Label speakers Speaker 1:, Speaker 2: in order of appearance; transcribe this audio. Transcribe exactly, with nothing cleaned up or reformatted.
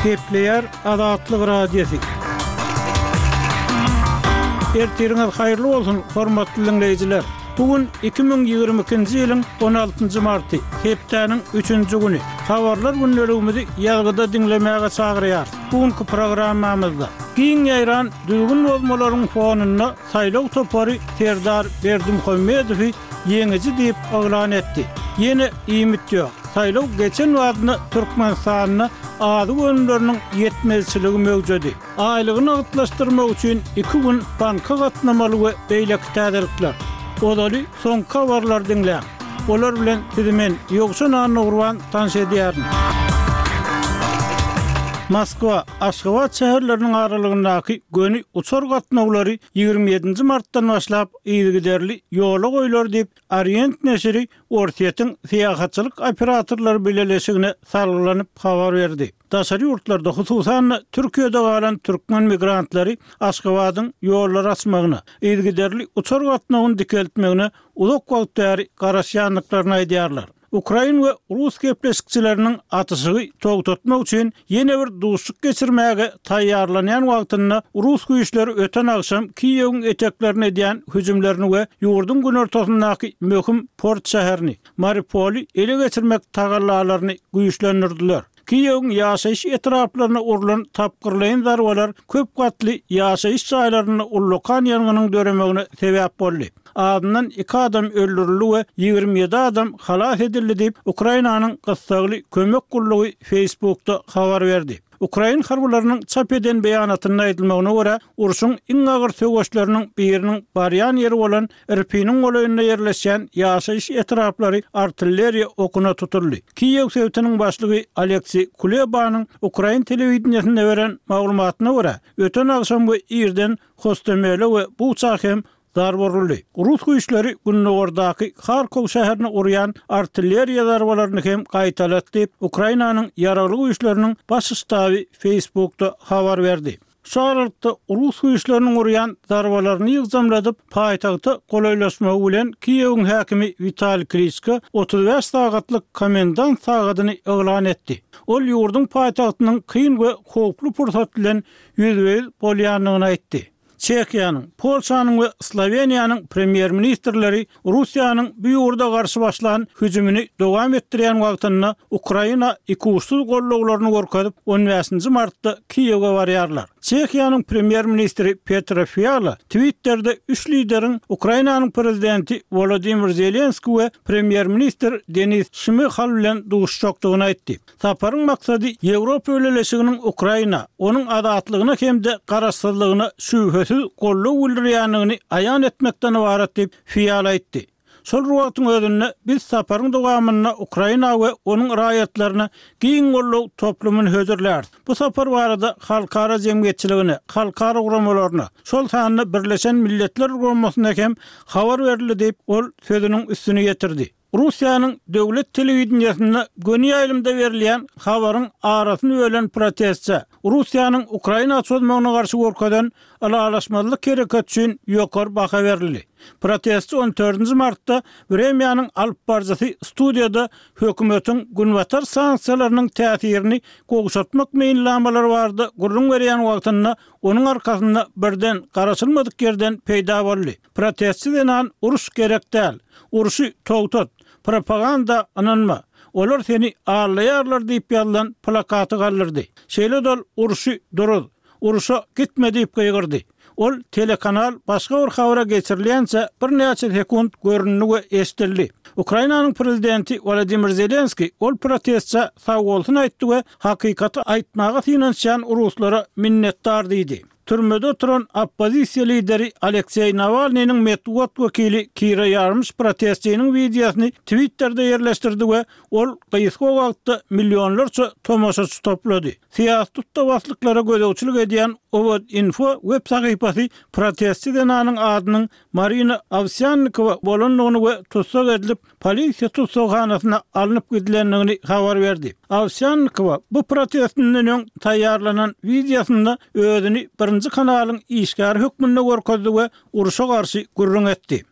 Speaker 1: Kepler Adatlyk Radiosu. Ertiriňiz haýyrly bolsun, hormatly dinleýijiler. Bugün iki bin ýygrimi ikinji ýylyň on altynjy marty, hepdeniň üçünji güni. Habarlar günlerimizi ýalgyda dinlemäge çagyrýar. Bugünkü programmamyzda giň ýaýran düýgün bozmalaryň fonuna saýlaw topary Serdar Berdimuhammedow ýeňici diýip oglan etdi. Ýene ýymit ýok. Saýlaw geçen wagtda Türkmenistanyna ady gönülleriniň ýetmezçiligi mewjudi. Aýlygyny agtlaşdyrmak üçin iki gün banka gatnamaly we beýleki täderlikler. Odaly soň habarlar dinleýän. Olar bilen sizimen ýoksa nany urwan tanış edýärin. Moskwa, Aşgabat şäherleriniň aralygyndaky göni uçar gatnawlary ýygrimi ýedinji martdan başlap ýygyderli ýola goýlar diýip Orient neşri Ortiýetiň syýahatçylyk operatorlary birleşigine salgylanyp habar berdi. Daşary ýurtlarda hususan Türkiýede galan türkmen migrantlary Aşgabatyň ýollar açmagyna, ýygyderli uçar gatnawyny dikeltmegine uzak wagt bäri garaşýanlyklaryny aýdýarlar. Ukraina we Rus gepleşikçileriniň atyşygy togtatmak üçin ýene bir duşuk geçirmäge taýýarlanýan wagtynda Rus güýçleri öten agşam Kiýewiň eteklerine edýän hüjümlerini we ýurdun gün ortasyndaky möhüm port şäherini Mariupol'y ele geçirmek tagallalaryny güýçlendirdiler. Kiýewiň ýaşaýyş etraplaryna urulan tapgyrlaýan zarbalar köp gatly ýaşaýyş jaýlaryny ullukan ýanynyň döremegine sebäp boldy. Adından iki adam öldürüldü we ýygrimi ýedi adam halas edildi diýip Ukrainanyň gysgaly kömek gullugy Facebook'ta habar berdi. Ukraina harbylarynyň çap eden beýanatynda aýdylmagyna görä, uruşyň iň agyr söwüşleriniň biriniň barýan ýeri bolan Irpiniň goýunda ýerleşen ýaşaýyş etraplary artilleriýa okuna tutuldy. Kiýew sewtiniň başlygy Aleksey Kulebanyň Ukraina telewizionyna beren maglumatyna görä, öten agşam bu ýerden Hostomely we Buçak hem dar vuruldy. Rus güýçleri Günnogordaky Kharkov şäherini urýan artilleriýa darbalaryny hem gaýtalatdy diýip Ukrainanyň ýaraly güýçleriniň baş ştaby Facebook'ta habar berdi. Şaharlykda Rus güýçleriniň urýan darbalaryny ýygzamladyp paýtagtda golaýlaşmagy bilen Kiýewiň häkimi Vitaliy Klitschko otuz beş sagatlyk komendant sagatyny elan etdi. Ol ýurdun paýtagtynyň kyn we howply pursat bilen ýüzbeýiz bolýanlygyny aýtdy. Çekiýanyň, Polşanyň we Sloveniýanyň premier ministrleri Russiýanyň bu ýurda garşy başlanan hüjümini dowam etdirýän wagtynda Ukraina iki uçsuz gollaglaryny görkezip on beşinji martda Kiýewge barýarlar. Çekiýanyň premier ministri Petr Fiala Twitter'de üç lideriň Ukrainanyň prezidenti Volodymyr Zelenski we premier ministr Denis Şmyhal bilen duşuşykdygyny aýtdy. Saparyň maksady Ýewropa öýleşiginiň Ukraina, onuň adatlygyna hemde garaşsyzlygyna şübhesiz gollug bildirýänligini aýan etmekden ibaret diýip Fiala aýtdy. Şol wagtyň özünde biz saparyň dowamyna Ukraina we onuň raýatlaryna giň gollug toplumyny hödürlär. Bu sapar barada halkara jemgyýetçiligini, halkara uramalaryny, şol sanyny Birleşen Milletler Guramasyna hem habar berildi diýip ol sözüniň üstüne getirdi. Russiýanyň döwlet telewizionyna göni ýaýlymda berilýän habaryň arasyny bölen protestçi Russiýanyň Ukraina çözmegine garşy gorkadan alalaşmalyk hereket üçin ýokary baha berildi. Protestçi on dördünji martda Vremýanyň alyp barjasy studiýada hökümetiň günwatar sanksiýalarynyň täsirini gogşatmak meýillanmalary bardy. Gurrun berýän wagtynda onuň arkasynda birden garaşylmadyk ýerden peýda boldy. Protestçi denen uruş gerek däl, uruşy togtat, propaganda ananma. Olar seni ağlaýarlar diýip ýazylan plakaty galdyrdy. Şeýle dol uruşy durul, uruşa gitme diýip gaýgyrdy. Ol telekanal başga bir habara geçirilýänçe bir näçe sekund görünýär we eşdildi. Ukrainanyň prezidenti Volodymyr Zelenski ol protestçi sag bolsun aýtdy we hakykaty aýtmaga synanýan ruslara minnetdar diýdi. Türmede oturan oppozisiýa lideri Aleksey Navalnyň medeniýet wekili Kira Yarmyş protestçiniň videosunu Twitter'da ýerleşdirdi we ol gysga wagtda millionlarça tomoşaçy toplady. Siýasatda waslyklara gödäwçilik edýän Ovod Info web sahypasy protestçi denanyň adynyň Marina Avsyannikova bolanlygyny we tutsak edilip polisiýa tutsakxanasyna alınıp gidilenligini habar berdi. Avsyannikova bu protestinden taýýarlanan videosunda özüni birinji kanalyň işgär hökmünde görkezdi we uruşa garşy gurrun etdi.